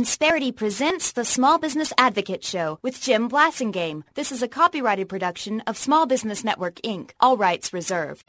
Insperity presents the Small Business Advocate Show with Jim Blasingame. This is a copyrighted production of Small Business Network, Inc., all rights reserved.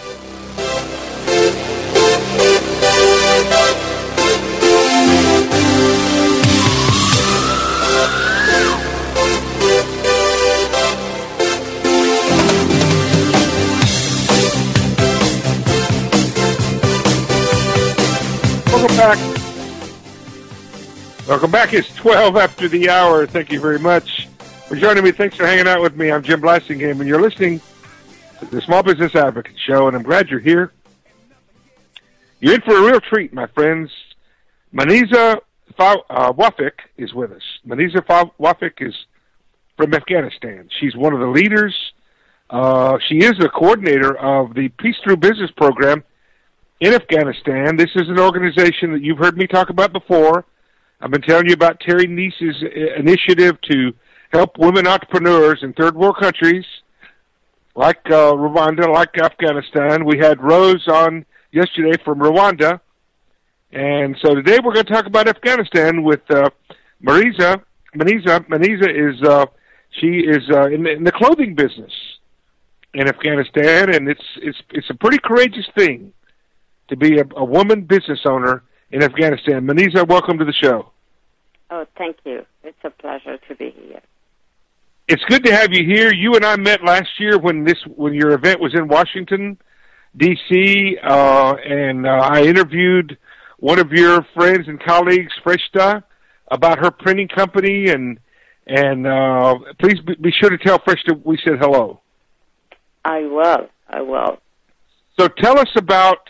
Welcome back. Welcome back. It's 12 after the hour. Thank you very much for joining me. Thanks for hanging out with me. I'm Jim Blasingame, and you're listening to the Small Business Advocate Show, and I'm glad you're here. You're in for a real treat, my friends. Maniza Wafik is with us. Maniza Wafik is from Afghanistan. She's one of the leaders. She is the coordinator of the Peace Through Business program in Afghanistan. This is an organization that you've heard me talk about before. I've been telling you about Terry Neese's initiative to help women entrepreneurs in third world countries like Rwanda, like Afghanistan. We had Rose on yesterday from Rwanda. And so today we're going to talk about Afghanistan with Maniza. Maniza is she is in the clothing business in Afghanistan, and it's a pretty courageous thing to be a woman business owner in Afghanistan. Maniza, welcome to the show. Oh, thank you. It's a pleasure to be here. It's good to have you here. You and I met last year when your event was in Washington, D.C., and I interviewed one of your friends and colleagues, Freshta, about her printing company, and please be sure to tell Freshta we said hello. I will. So tell us about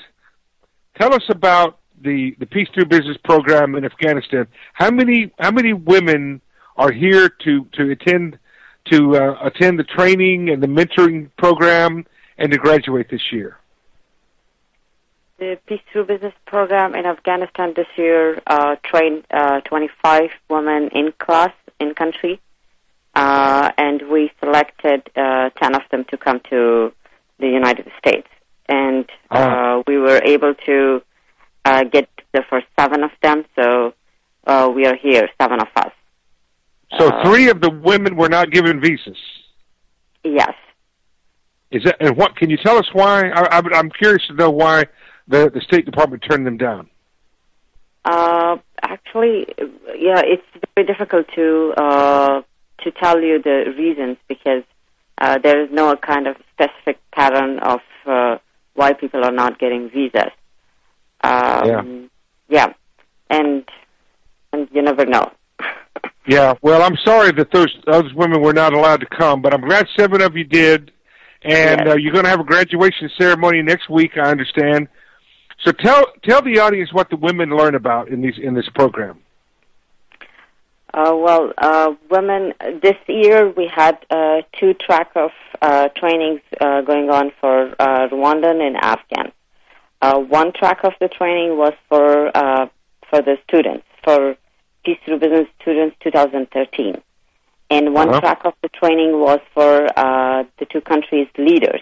the Peace Through Business program in Afghanistan. How many women are here to attend the training and the mentoring program and to graduate this year? The Peace Through Business program in Afghanistan this year trained 25 women in class in country, and we selected 10 of them to come to the United States. And we were able to get the first 7 of them, so we are here, 7 of us. So 3 of the women were not given visas? Yes. And what? Can you tell us why? I'm curious to know why the State Department turned them down. Actually, it's very difficult to tell you the reasons because there is no kind of specific pattern of why people are not getting visas. And you never know. Yeah, well, I'm sorry that those women were not allowed to come, but I'm glad 7 of you did, and yes. You're going to have a graduation ceremony next week, I understand. So tell the audience what the women learn about in this program. Women, this year we had 2 track of trainings going on for Rwandan and Afghan. One track of the training was for the students, for Peace Through Business students 2013. And one track of the training was for the 2 countries' leaders.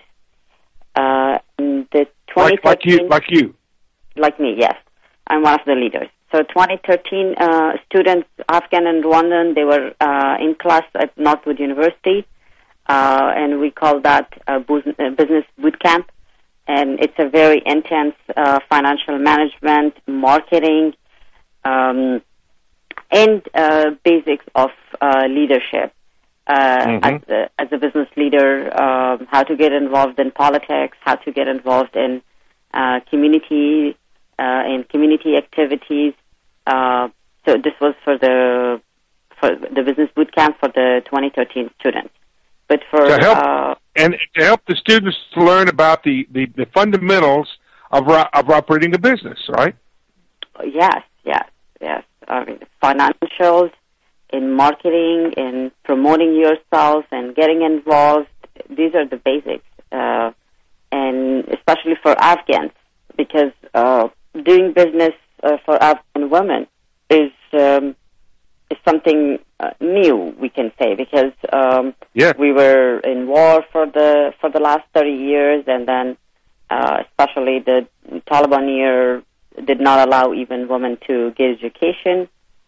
The 2013, like you. Like me, yes. I'm one of the leaders. So 2013 students, Afghan and Rwandan, they were in class at Northwood University, and we call that business boot camp. And it's a very intense financial management, marketing, and basics of leadership. As a business leader, how to get involved in politics, how to get involved in community activities. So this was for the business boot camp for the 2013 students. But to help the students to learn about the fundamentals of operating a business, right? Yes. I mean, financials, in marketing, in promoting yourself, and getting involved. These are the basics, and especially for Afghans, because doing business for Afghan women is something new, we can say, because we were in war for the last 30 years, and then especially the Taliban year did not allow even women to get education.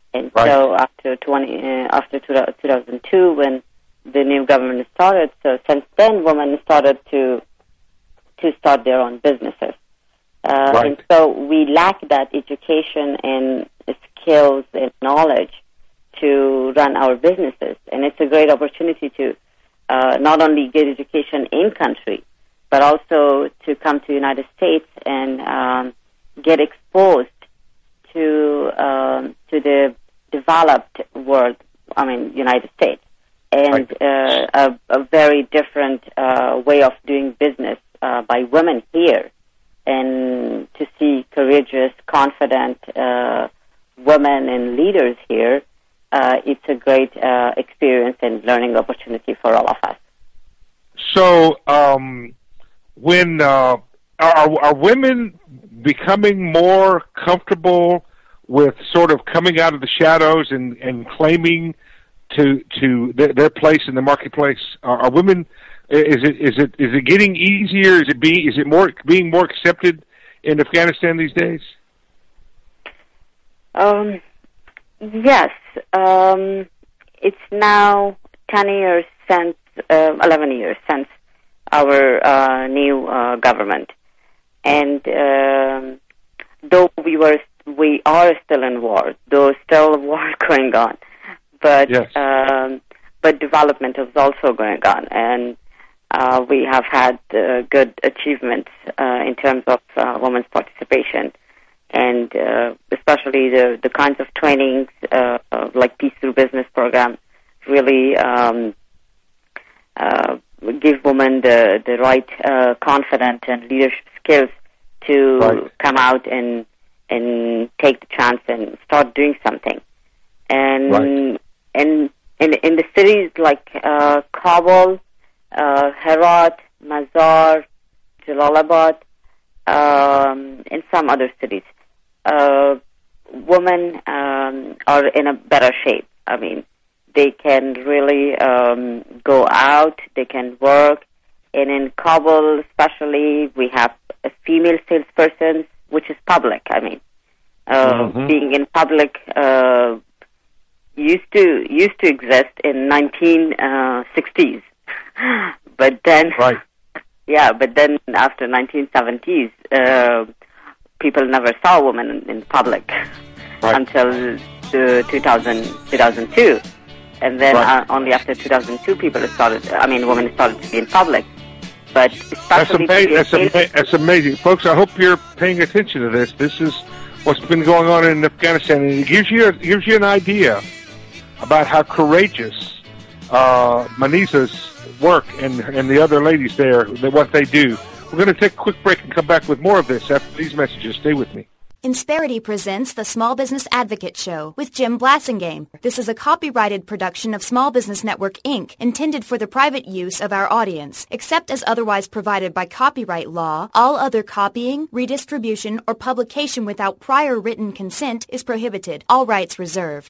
And Right. so after 2002, when the new government started, so since then, women started to start their own businesses. Right. And so we lack that education and skills and knowledge to run our businesses. And it's a great opportunity to not only get education in country, but also to come to the United States and get exposed to the developed world, United States, and Right. a very different way of doing business by women here, and to see courageous, confident women and leaders here, it's a great experience and learning opportunity for all of us. So, when are women becoming more comfortable with sort of coming out of the shadows and claiming to their place in the marketplace? Are women? Is it getting easier? Is it being more accepted in Afghanistan these days? Yes, it's now 11 years since our new government, and though we are still in war, though still war going on, but Yes. But development is also going on, and we have had good achievements in terms of women's participation, and especially the kinds of trainings like Peace Through Business program really give women the right confidence and leadership skills to Right. come out and take the chance and start doing something. And Right. in the cities like Kabul, Herat, Mazar, Jalalabad, and some other cities, women are in a better shape. I mean, they can really go out, they can work, and in Kabul especially, we have a female salesperson, which is public. I mean, being in public used to exist in 1960s, but then Right. yeah, but then after 1970s, people never saw women in public Right. until 2002. And then Right. only after 2002, women started to be in public. But That's especially that's amazing, folks. I hope you're paying attention to this. This is what's been going on in Afghanistan, and it gives you an idea about how courageous Manisa's work and the other ladies there, what they do. We're going to take a quick break and come back with more of this after these messages. Stay with me. Insperity presents the Small Business Advocate Show with Jim Blassingame. This is a copyrighted production of Small Business Network, Inc., intended for the private use of our audience. Except as otherwise provided by copyright law, all other copying, redistribution, or publication without prior written consent is prohibited. All rights reserved.